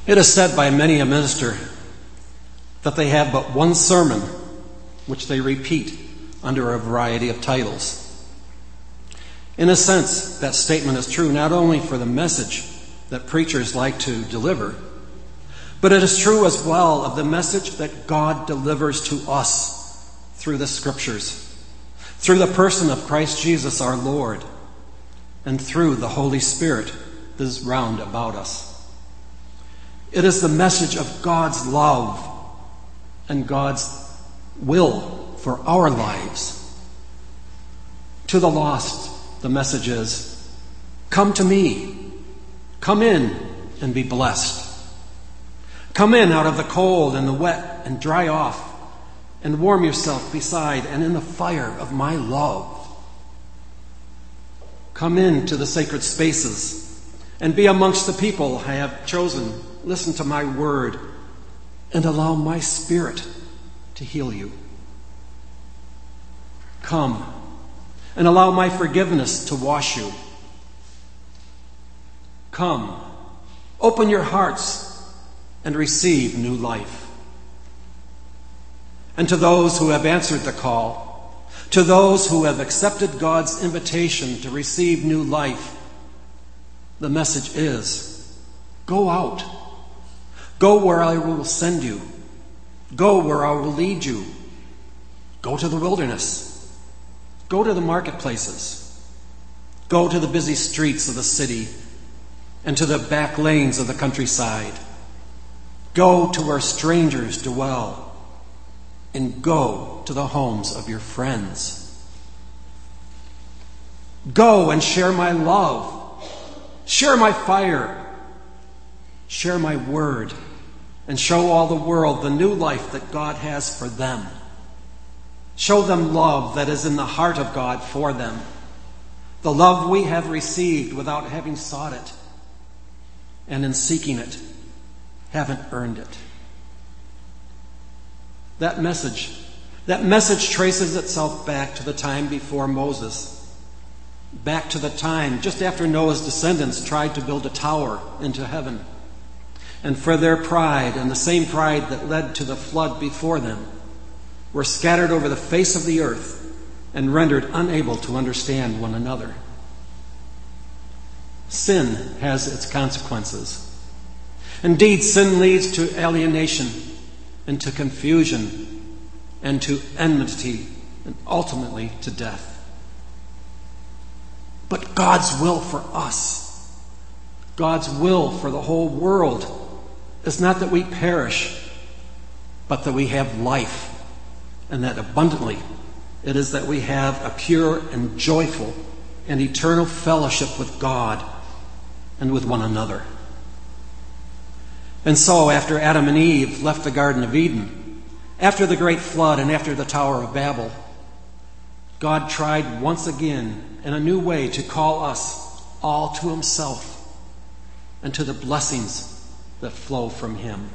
It is said by many a minister that they have but one sermon which they repeat under a variety of titles. In a sense, that statement is true not only for the message that preachers like to deliver, but it is true as well of the message that God delivers to us through the Scriptures, through the person of Christ Jesus our Lord, and through the Holy Spirit that is round about us. It is the message of God's love and God's will for our lives. To the lost, the message is, come to me, come in and be blessed. Come in out of the cold and the wet and dry off and warm yourself beside and in the fire of my love. Come into the sacred spaces and be amongst the people I have chosen. Listen to my word and allow my Spirit to heal you. Come and allow my forgiveness to wash you. Come, open your hearts and receive new life. And to those who have answered the call, to those who have accepted God's invitation to receive new life, the message is, go out. Go where I will send you. Go where I will lead you. Go to the wilderness. Go to the marketplaces. Go to the busy streets of the city and to the back lanes of the countryside. Go to where strangers dwell, and go to the homes of your friends. Go and share my love, share my fire, share my word, and show all the world the new life that God has for them. Show them love that is in the heart of God for them, the love we have received without having sought it, and in seeking it, haven't earned it. That message traces itself back to the time before Moses, back to the time just after Noah's descendants tried to build a tower into heaven, and for their pride and the same pride that led to the flood before them, were scattered over the face of the earth and rendered unable to understand one another. Sin has its consequences. Indeed, sin leads to alienation and to confusion and to enmity and ultimately to death. But God's will for us, God's will for the whole world, is not that we perish, but that we have life, and that abundantly it is that we have a pure and joyful and eternal fellowship with God and with one another. And so, after Adam and Eve left the Garden of Eden, after the great flood and after the Tower of Babel, God tried once again in a new way to call us all to himself and to the blessings that flow from him.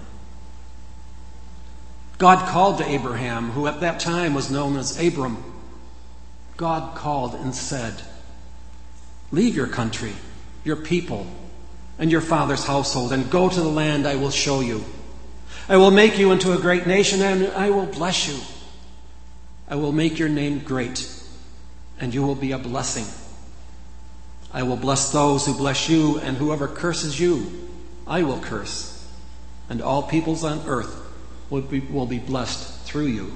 God called to Abraham, who at that time was known as Abram. God called and said, leave your country, your people, and your father's household, and go to the land I will show you. I will make you into a great nation, and I will bless you. I will make your name great, and you will be a blessing. I will bless those who bless you, and whoever curses you, I will curse. And all peoples on earth will be blessed through you.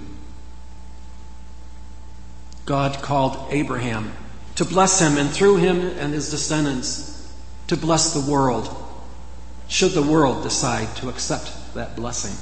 God called Abraham to bless him, and through him and his descendants to bless the world, should the world decide to accept that blessing.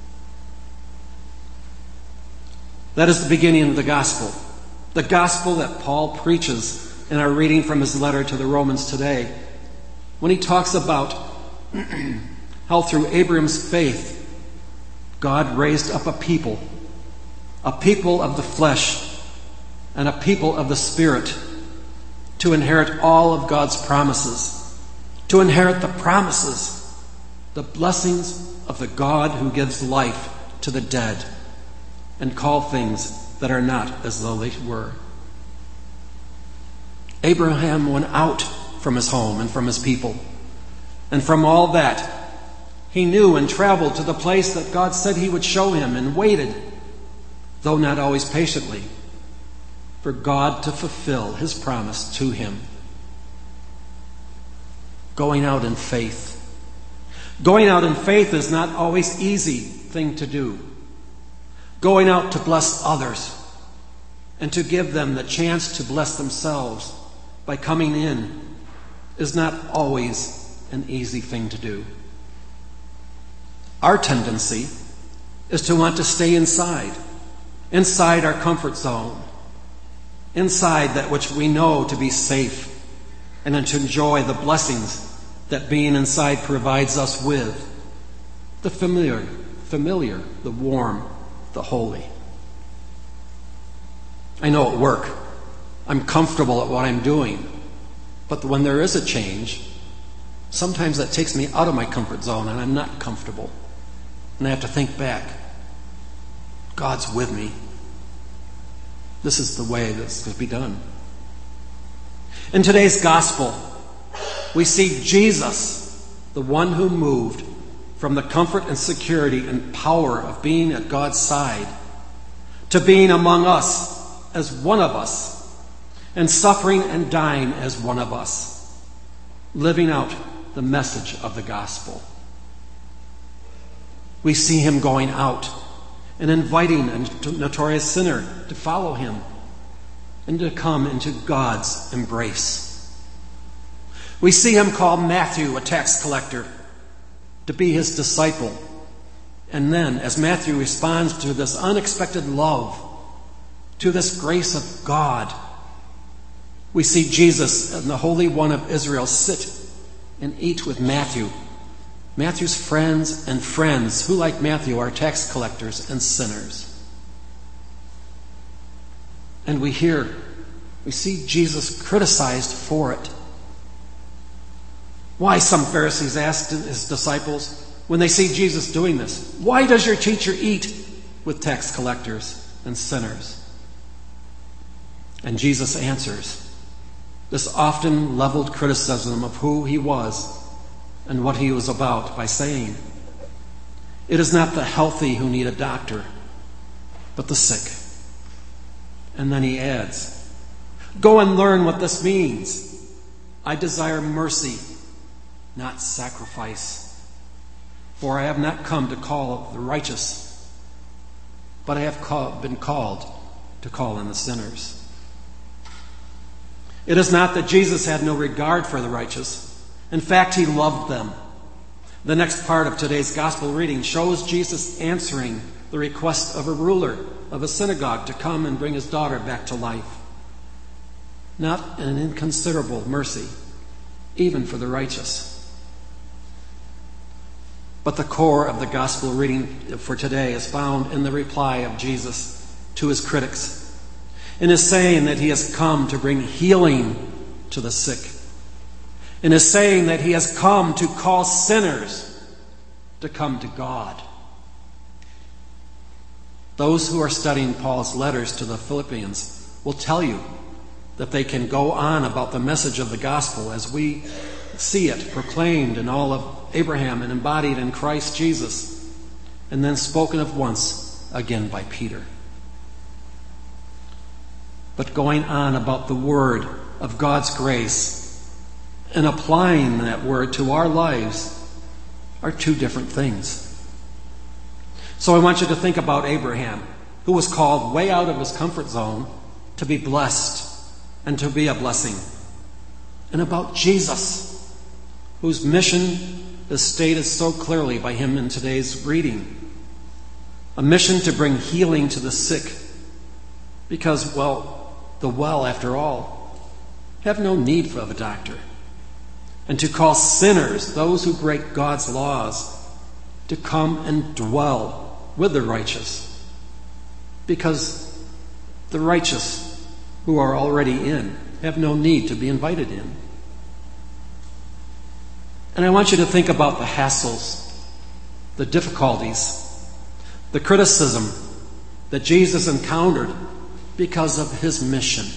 That is the beginning of the gospel that Paul preaches in our reading from his letter to the Romans today, when he talks about how through Abraham's faith God raised up a people of the flesh and a people of the Spirit, to inherit all of God's promises, to inherit the promises, the blessings of the God who gives life to the dead and call things that are not as though they were. Abraham went out from his home and from his people, and from all that He knew and traveled to the place that God said he would show him and waited, though not always patiently, for God to fulfill his promise to him. Going out in faith. Going out in faith is not always easy thing to do. Going out to bless others and to give them the chance to bless themselves by coming in is not always an easy thing to do. Our tendency is to want to stay inside our comfort zone, inside that which we know to be safe, and to enjoy the blessings that being inside provides us with. The familiar, the warm, the holy. I know at work, I'm comfortable at what I'm doing, but when there is a change, sometimes that takes me out of my comfort zone and I'm not comfortable. And I have to think back. God's with me. This is the way that's going to be done. In today's gospel, we see Jesus, the one who moved from the comfort and security and power of being at God's side to being among us as one of us, and suffering and dying as one of us, living out the message of the gospel. We see him going out and inviting a notorious sinner to follow him and to come into God's embrace. We see him call Matthew, a tax collector, to be his disciple. And then, as Matthew responds to this unexpected love, to this grace of God, we see Jesus and the Holy One of Israel sit and eat with Matthew's friends who, like Matthew, are tax collectors and sinners. And we see Jesus criticized for it. Why, some Pharisees asked his disciples when they see Jesus doing this, why does your teacher eat with tax collectors and sinners? And Jesus answers this often leveled criticism of who he was and what he was about by saying, it is not the healthy who need a doctor, but the sick. And then he adds, go and learn what this means. I desire mercy, not sacrifice. For I have not come to call the righteous, but I have been called to call in the sinners. It is not that Jesus had no regard for the righteous. In fact, he loved them. The next part of today's gospel reading shows Jesus answering the request of a ruler of a synagogue to come and bring his daughter back to life. Not an inconsiderable mercy, even for the righteous. But the core of the gospel reading for today is found in the reply of Jesus to his critics, in his saying that he has come to bring healing to the sick, in his saying that he has come to call sinners to come to God. Those who are studying Paul's letters to the Philippians will tell you that they can go on about the message of the gospel as we see it proclaimed in all of Abraham and embodied in Christ Jesus, and then spoken of once again by Peter. But going on about the word of God's grace and applying that word to our lives are two different things. So I want you to think about Abraham, who was called way out of his comfort zone to be blessed and to be a blessing. And about Jesus, whose mission is stated so clearly by him in today's reading. A mission to bring healing to the sick. Because, the well, after all, have no need of a doctor. And to call sinners, those who break God's laws, to come and dwell with the righteous. Because the righteous who are already in have no need to be invited in. And I want you to think about the hassles, the difficulties, the criticism that Jesus encountered because of his mission.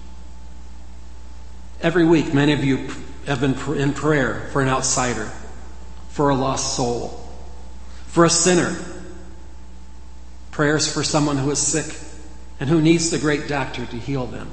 Every week, many of you have been in prayer for an outsider, for a lost soul. For a sinner, prayers for someone who is sick and who needs the great doctor to heal them.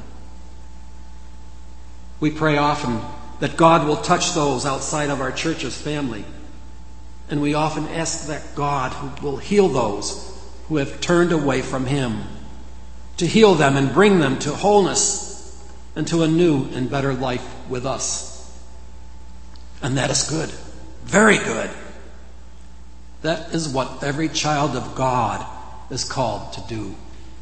We pray often that God will touch those outside of our church's family, and we often ask that God will heal those who have turned away from Him, to heal them and bring them to wholeness and to a new and better life with us. And that is good, very good. That is what every child of God is called to do.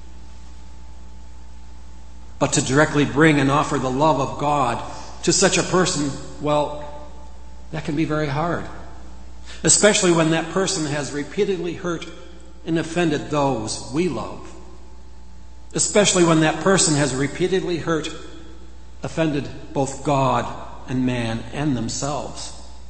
But to directly bring and offer the love of God to such a person, well, that can be very hard. Especially when that person has repeatedly hurt and offended those we love. Especially when that person has repeatedly hurt, offended both God and man and themselves.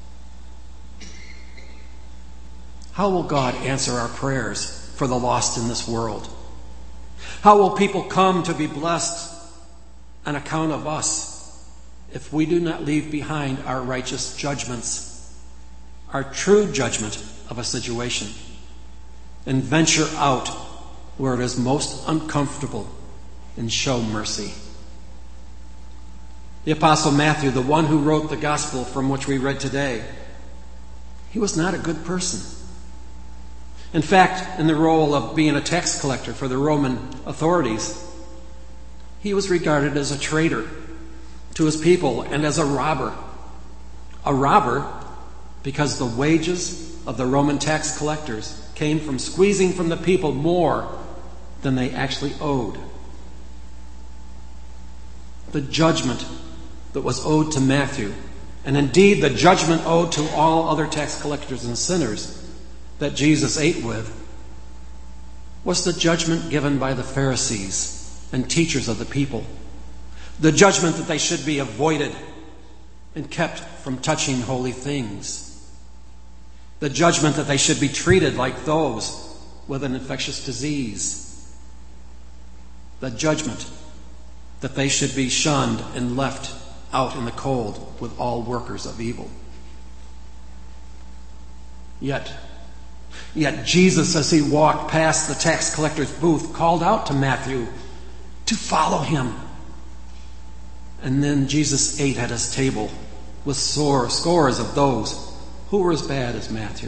How will God answer our prayers for the lost in this world? How will people come to be blessed on account of us if we do not leave behind our righteous judgments, our true judgment of a situation, and venture out where it is most uncomfortable and show mercy? The Apostle Matthew, the one who wrote the gospel from which we read today, he was not a good person. In fact, in the role of being a tax collector for the Roman authorities, he was regarded as a traitor to his people and as a robber. A robber because the wages of the Roman tax collectors came from squeezing from the people more than they actually owed. The judgment that was owed to Matthew, and indeed the judgment owed to all other tax collectors and sinners that Jesus ate with, was the judgment given by the Pharisees and teachers of the people. The judgment that they should be avoided and kept from touching holy things. The judgment that they should be treated like those with an infectious disease. The judgment that they should be shunned and left out in the cold with all workers of evil. Yet Jesus, as he walked past the tax collector's booth, called out to Matthew to follow him. And then Jesus ate at his table with scores of those who were as bad as Matthew.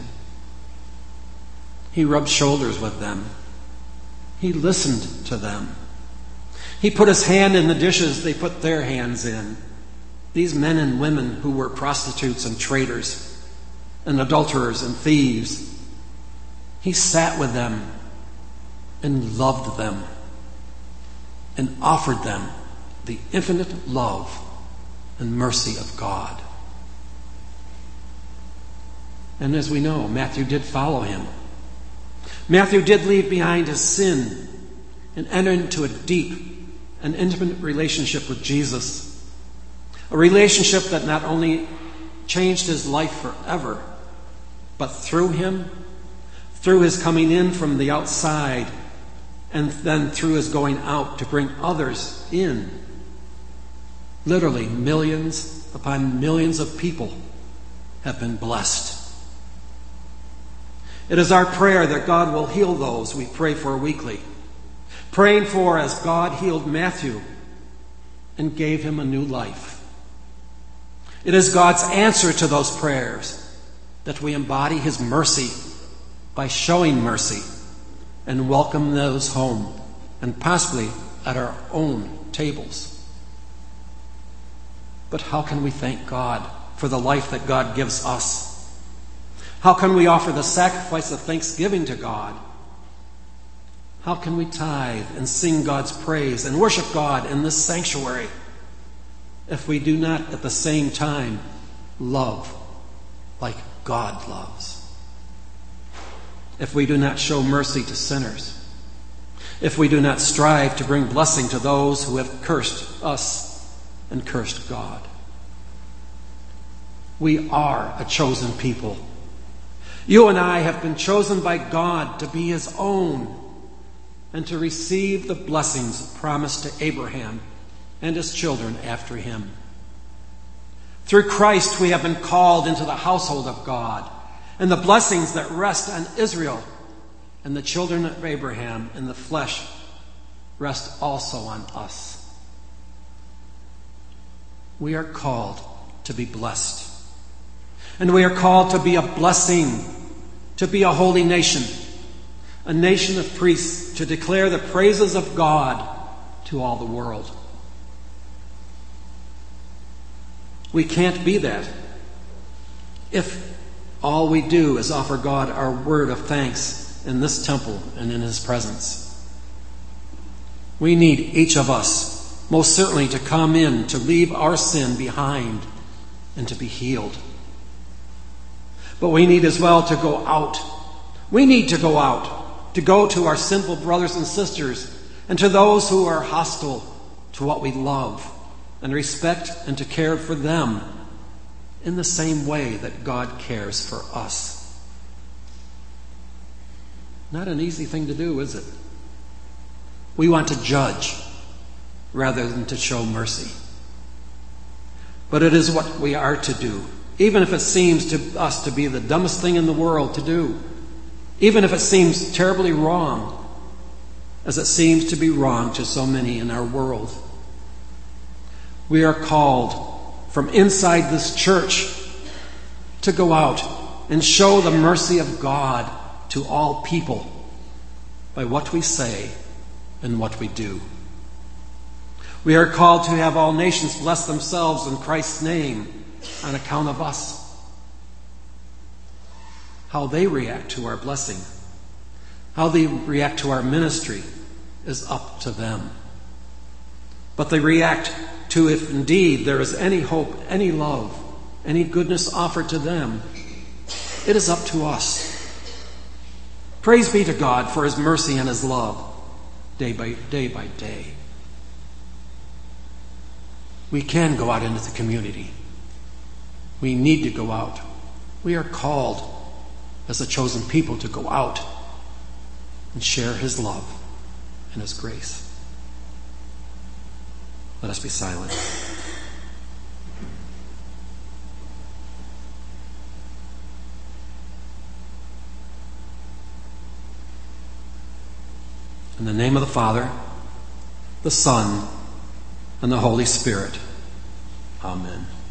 He rubbed shoulders with them. He listened to them. He put his hand in the dishes they put their hands in. These men and women who were prostitutes and traitors and adulterers and thieves. He sat with them and loved them and offered them the infinite love and mercy of God. And as we know, Matthew did follow him. Matthew did leave behind his sin and enter into a deep and intimate relationship with Jesus. A relationship that not only changed his life forever, but through him, through his coming in from the outside, and then through his going out to bring others in. Literally, millions upon millions of people have been blessed. It is our prayer that God will heal those we pray for weekly, praying for as God healed Matthew and gave him a new life. It is God's answer to those prayers that we embody his mercy by showing mercy and welcome those home and possibly at our own tables. But how can we thank God for the life that God gives us? How can we offer the sacrifice of thanksgiving to God? How can we tithe and sing God's praise and worship God in this sanctuary if we do not at the same time love like God loves? If we do not show mercy to sinners, if we do not strive to bring blessing to those who have cursed us and cursed God. We are a chosen people. You and I have been chosen by God to be his own and to receive the blessings promised to Abraham and his children after him. Through Christ, we have been called into the household of God, And the blessings that rest on Israel and the children of Abraham in the flesh rest also on us. We are called to be blessed. And we are called to be a blessing, to be a holy nation, a nation of priests, to declare the praises of God to all the world. We can't be that if all we do is offer God our word of thanks in this temple and in His presence. We need each of us, most certainly, to come in, to leave our sin behind, and to be healed. But we need as well to go out. We need to go out, to go to our sinful brothers and sisters, and to those who are hostile to what we love, and respect and to care for them in the same way that God cares for us. Not an easy thing to do, is it? We want to judge rather than to show mercy. But it is what we are to do, even if it seems to us to be the dumbest thing in the world to do, even if it seems terribly wrong, as it seems to be wrong to so many in our world. We are called from inside this church to go out and show the mercy of God to all people by what we say and what we do. We are called to have all nations bless themselves in Christ's name on account of us. How they react to our blessing, how they react to our ministry is up to them. But they react to if indeed there is any hope, any love, any goodness offered to them, it is up to us. Praise be to God for His mercy and His love day by day. We can go out into the community. We need to go out. We are called as a chosen people to go out and share His love and His grace. Let us be silent. In the name of the Father, the Son, and the Holy Spirit. Amen.